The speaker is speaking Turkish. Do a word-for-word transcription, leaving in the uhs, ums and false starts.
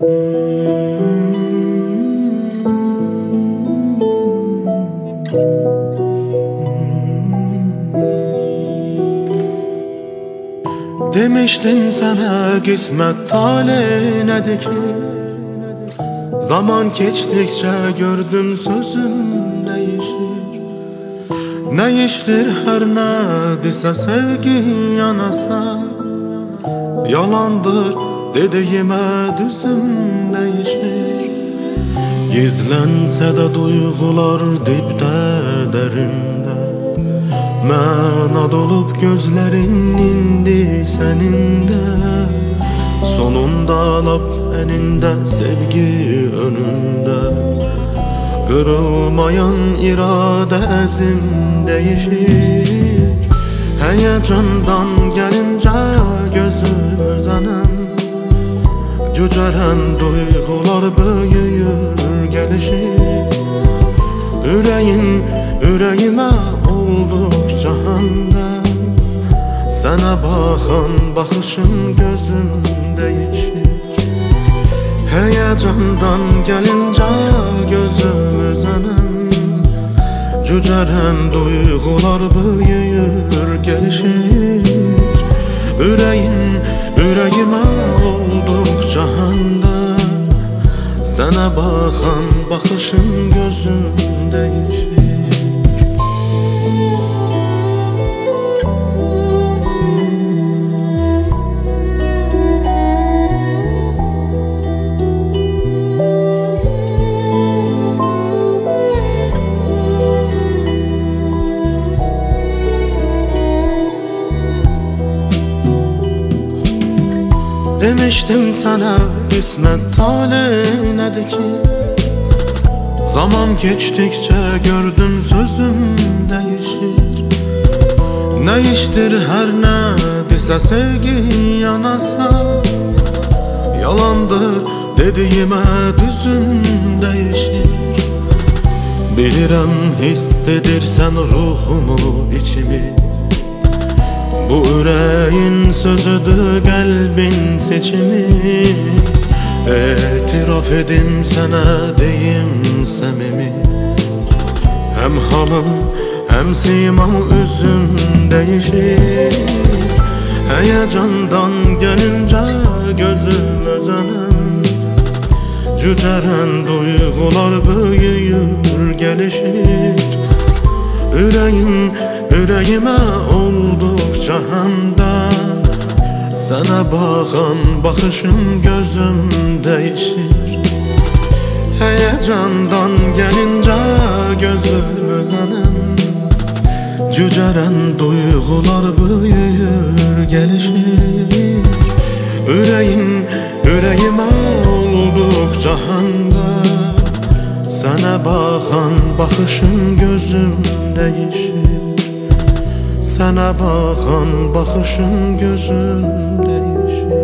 Demiştim sana kısmet talihnedir ki, zaman geçtikçe gördüm sözüm değişir. Ne iştir her ne dese sevgi yanasa, yalandır dediğime düzüm değişir. Gizlense de duygular dipte derinde, Mənad olup gözlerin indi seninde. Sonunda lap eninde sevgi önünde, kırılmayan irade ezim değişir. Heyecandan gelince gözüm önem, cücelen duygular büyür gelişir. Yüreğin yüreğime oldukça hamdem, sana bakan bakışın gözüm değişir. Heyecandan gelince gözüm özenem, cücelen duygular büyür gelişir. Yüreğin yüreğime oldukça hamdem, sana bakan bakışın gözüm değişir. Demiştim sana kısmet talihnedir ki, zaman geçtikçe gördüm sözüm değişir. Ne iştir her ne dese sevgi yanasa, yalandır dediğime düzüm değişir. Bilirem hissedirsen ruhumu içimi, bu yüreğin sözüdür kalbin seçimi. İtiraf edim sana deyim samimi, hem halım hem simam üzüm değişir. Heyecandan gelince gözüm özenem, cücelen duygular büyür gelişir. Yüreğin yüreğime oldukça hamdem, sana bakan bakışım gözüm değişir. Heyecandan gelince gözüm özenem, cücelen duygular büyür gelişir. Yüreğin yüreğime oldukça hamdem, sana bakan bakışın gözüm değişir. Sana bakan bakışın gözüm değişir.